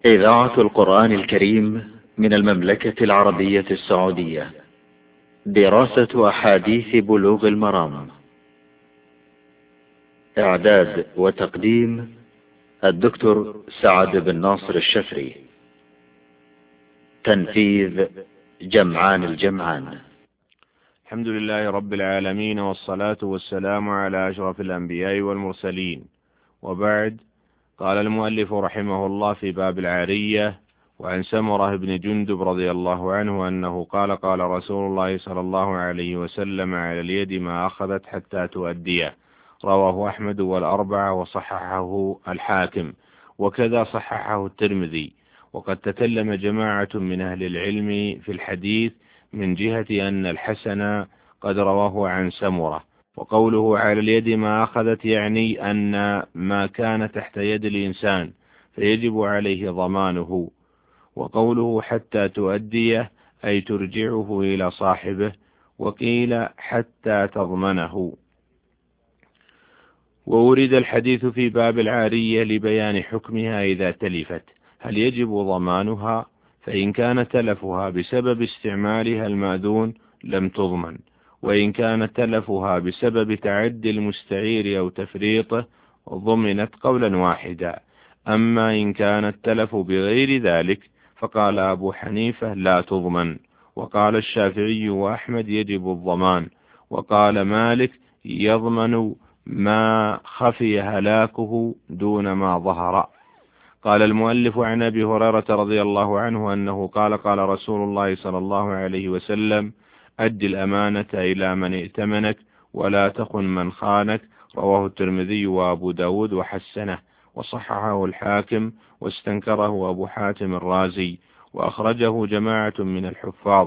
إذاعة القرآن الكريم من المملكة العربية السعودية. دراسة أحاديث بلوغ المرام. إعداد وتقديم الدكتور سعد بن ناصر الشفري. تنفيذ جمعان الجمعان. الحمد لله رب العالمين، والصلاة والسلام على أشرف الأنبياء والمرسلين، وبعد. قال المؤلف رحمه الله في باب العارية: وعن سمرة بن جندب رضي الله عنه أنه قال: قال رسول الله صلى الله عليه وسلم: على اليد ما أخذت حتى تؤديه. رواه أحمد والأربعة، وصححه الحاكم، وكذا صححه الترمذي. وقد تكلم جماعة من أهل العلم في الحديث من جهة أن الحسن قد رواه عن سمرة. وقوله على اليد ما أخذت يعني أن ما كان تحت يد الإنسان فيجب عليه ضمانه. وقوله حتى تؤديه أي ترجعه إلى صاحبه، وقيل حتى تضمنه. وورد الحديث في باب العارية لبيان حكمها إذا تلفت، هل يجب ضمانها؟ فإن كان تلفها بسبب استعمالها المأذون لم تضمن، وإن كان تلفها بسبب تعدي المستعير أو تفريطه ضمنت قولا واحدا. أما إن كان التلف بغير ذلك فقال أبو حنيفة لا تضمن، وقال الشافعي وأحمد يجب الضمان، وقال مالك يضمن ما خفي هلاكه دون ما ظهر. قال المؤلف عن أبي هريرة رضي الله عنه أنه قال: قال رسول الله صلى الله عليه وسلم: أد الأمانة إلى من ائتمنك ولا تخن من خانك. رواه الترمذي وأبو داود وحسنه، وصححه الحاكم، واستنكره أبو حاتم الرازي، وأخرجه جماعة من الحفاظ.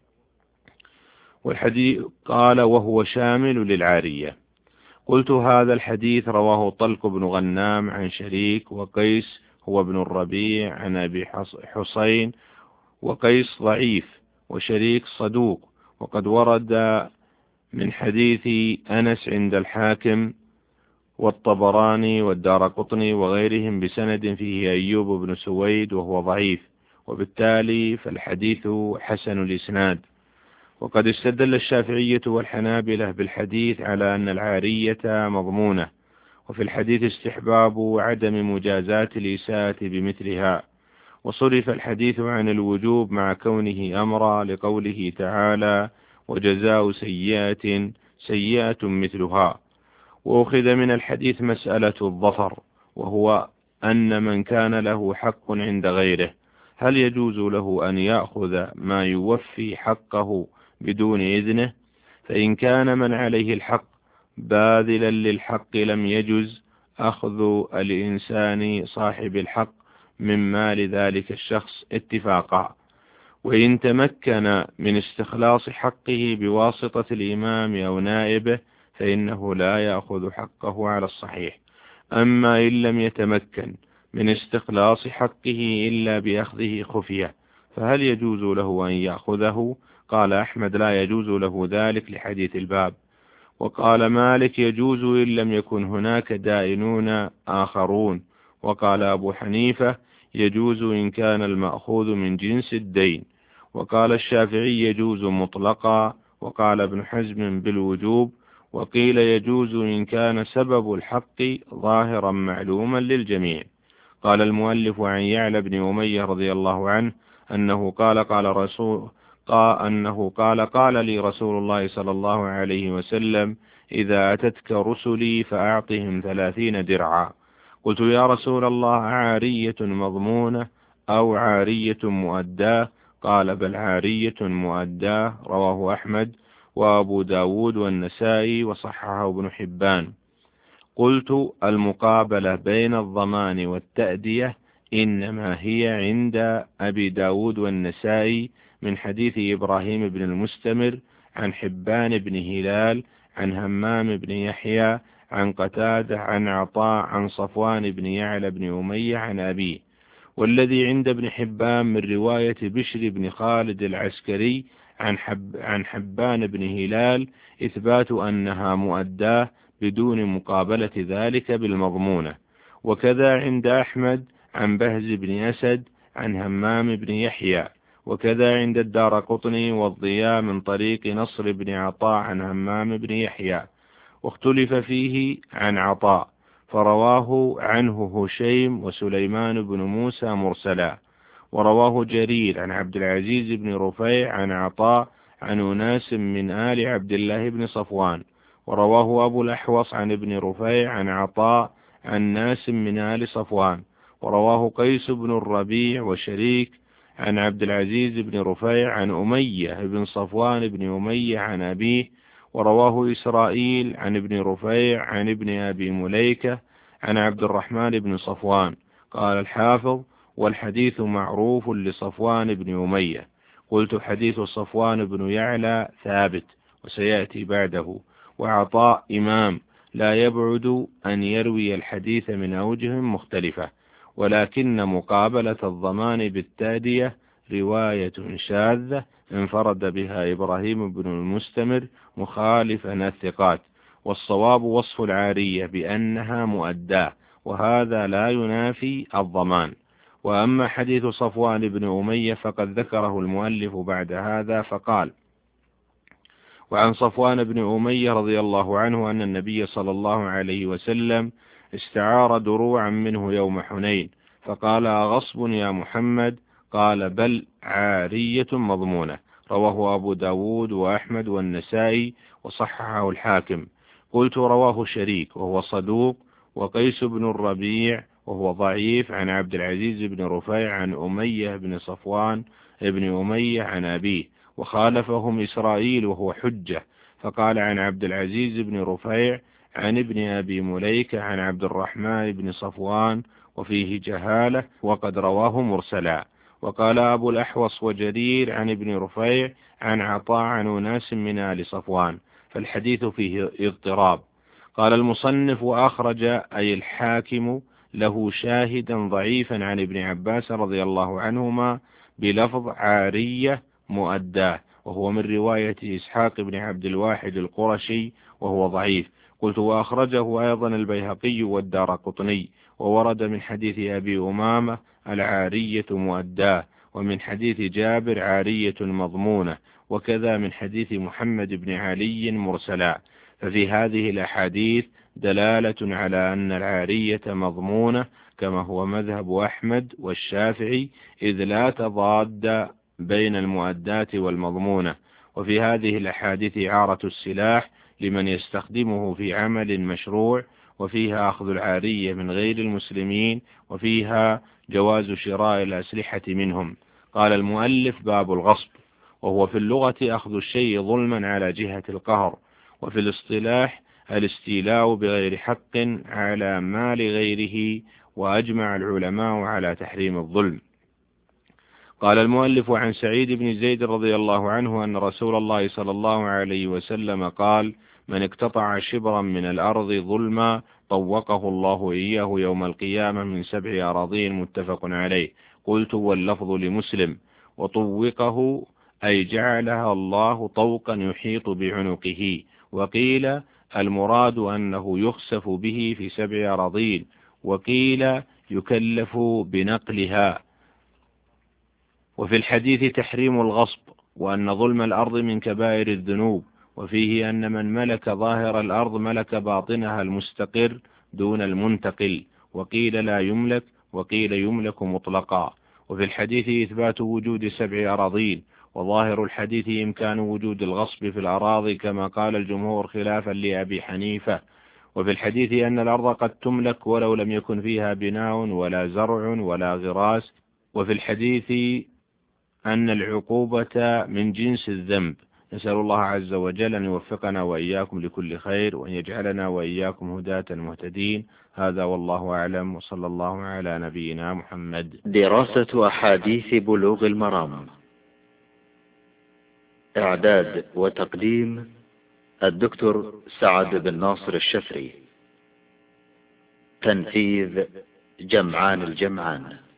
والحديث قال: وهو شامل للعارية. قلت: هذا الحديث رواه طلق بن غنام عن شريك، وقيس هو ابن الربيع عن أبي حسين، وقيس ضعيف وشريك صدوق. وقد ورد من حديث أنس عند الحاكم والطبراني والدارقطني وغيرهم بسند فيه أيوب بن سويد وهو ضعيف، وبالتالي فالحديث حسن الإسناد. وقد استدل الشافعية والحنابلة بالحديث على أن العارية مضمونة، وفي الحديث استحباب عدم مجازاة الإساءة بمثلها. وصرف الحديث عن الوجوب مع كونه أمرا لقوله تعالى: وجزاء سيئة سيئة مثلها. وأخذ من الحديث مسألة الظفر، وهو أن من كان له حق عند غيره هل يجوز له أن يأخذ ما يوفي حقه بدون إذنه؟ فإن كان من عليه الحق باذلا للحق لم يجوز أخذ الإنسان صاحب الحق من مال ذلك الشخص اتفاقا. وإن تمكن من استخلاص حقه بواسطة الإمام أو نائبه فإنه لا يأخذ حقه على الصحيح. أما إن لم يتمكن من استخلاص حقه إلا بأخذه خفية فهل يجوز له أن يأخذه؟ قال أحمد: لا يجوز له ذلك لحديث الباب. وقال مالك: يجوز إن لم يكن هناك دائنون آخرون. وقال أبو حنيفة: يجوز إن كان المأخوذ من جنس الدين. وقال الشافعي: يجوز مطلقا. وقال ابن حزم بالوجوب. وقيل يجوز إن كان سبب الحق ظاهرا معلوما للجميع. قال المؤلف عن يعلى بن أمية رضي الله عنه أنه قال: قال لي رسول الله صلى الله عليه وسلم: إذا أتتك رسلي فأعطهم 30 درعا. قلت: يا رسول الله، عارية مضمونة أو عارية مؤداة؟ قال: بل عارية مؤداة. رواه أحمد وأبو داود والنسائي، وصححه ابن حبان. قلت: المقابلة بين الضمان والتأدية إنما هي عند أبي داود والنسائي من حديث إبراهيم بن المستمر عن حبان بن هلال عن همام بن يحيى عن قتادة عن عطاء عن صفوان بن يعلى بن أمية عن أبيه. والذي عند ابن حبان من رواية بشر بن خالد العسكري عن حبان بن هلال إثبات أنها مؤداة بدون مقابلة ذلك بالمضمونة. وكذا عند أحمد عن بهز بن أسد عن همام بن يحيى، وكذا عند الدارقطني والضياء من طريق نصر بن عطاء عن همام بن يحيى، واختلف فيه عن عطاء، فرواه عنه هشيم وسليمان بن موسى مرسلا، ورواه جرير عن عبد العزيز بن رفيع عن عطاء عن أناس من آل عبد الله بن صفوان، ورواه أبو الأحوص عن ابن رفيع عن عطاء عن ناس من آل صفوان، ورواه قيس بن الربيع وشريك عن عبد العزيز بن رفيع عن أمية بن صفوان بن أمية عن أبيه، ورواه إسرائيل عن ابن رفيع عن ابن أبي مليكة عن عبد الرحمن بن صفوان. قال الحافظ: والحديث معروف لصفوان بن أمية. قلت: حديث صفوان بن يعلى ثابت وسيأتي بعده، وعطاء إمام لا يبعد أن يروي الحديث من أوجه مختلفة، ولكن مقابلة الضمان بالتادية رواية شاذة انفرد بها إبراهيم بن المستمر مخالفا الثقات، والصواب وصف العارية بأنها مؤداة، وهذا لا ينافي الضمان. وأما حديث صفوان بن أمية فقد ذكره المؤلف بعد هذا فقال: وعن صفوان بن أمية رضي الله عنه أن النبي صلى الله عليه وسلم استعار دروعا منه يوم حنين، فقال: أغصب يا محمد؟ قال: بل عارية مضمونة. رواه أبو داود وأحمد والنسائي وصححه الحاكم. قلت: رواه شريك وهو صدوق، وقيس بن الربيع وهو ضعيف، عن عبد العزيز بن رفيع عن أمية بن صفوان بن أمية عن أبيه، وخالفهم إسرائيل وهو حجة، فقال عن عبد العزيز بن رفيع عن ابن أبي مليكة عن عبد الرحمن بن صفوان وفيه جهالة، وقد رواه مرسلا. وقال أبو الأحوص وجرير عن ابن رفيع عن عطاء عن أناس من آل صفوان، فالحديث فيه اضطراب. قال المصنف: وأخرج أي الحاكم له شاهدا ضعيفا عن ابن عباس رضي الله عنهما بلفظ عارية مؤداه، وهو من رواية إسحاق بن عبد الواحد القرشي وهو ضعيف. قلت: وأخرجه أيضا البيهقي والدارقطني، وورد من حديث أبي أمامة العارية مؤداه، ومن حديث جابر عارية مضمونة، وكذا من حديث محمد بن علي مرسلا. ففي هذه الأحاديث دلالة على أن العارية مضمونة، كما هو مذهب أحمد والشافعي، إذ لا تضاد بين المؤداة والمضمونة. وفي هذه الأحاديث إعارة السلاح لمن يستخدمه في عمل مشروع، وفيها أخذ العارية من غير المسلمين، وفيها جواز شراء الأسلحة منهم. قال المؤلف: باب الغصب، وهو في اللغة أخذ الشيء ظلما على جهة القهر، وفي الاصطلاح الاستيلاء بغير حق على مال غيره، وأجمع العلماء على تحريم الظلم. قال المؤلف: عن سعيد بن زيد رضي الله عنه أن رسول الله صلى الله عليه وسلم قال: من اقتطع شبرا من الأرض ظلما طوقه الله إياه يوم القيامة من 7 أراضين. متفق عليه. قلت: واللفظ لمسلم. وطوقه أي جعلها الله طوقا يحيط بعنقه. وقيل المراد أنه يخسف به في 7 أراضين، وقيل يكلف بنقلها. وفي الحديث تحريم الغصب، وأن ظلم الأرض من كبائر الذنوب، وفيه أن من ملك ظاهر الأرض ملك باطنها المستقر دون المنتقل، وقيل لا يملك، وقيل يملك مطلقا. وفي الحديث إثبات وجود 7 أراضين، وظاهر الحديث إمكان وجود الغصب في الأراضي كما قال الجمهور خلافا لأبي حنيفة. وفي الحديث أن الأرض قد تملك ولو لم يكن فيها بناء ولا زرع ولا غراس. وفي الحديث أن العقوبة من جنس الذنب. نسأل الله عز وجل أن يوفقنا وإياكم لكل خير، وأن يجعلنا وإياكم هداة مهتدين. هذا والله أعلم، وصلى الله على نبينا محمد. دراسة أحاديث بلوغ المرام، إعداد وتقديم الدكتور سعد بن ناصر الشفري، تنفيذ جمعان الجمعان.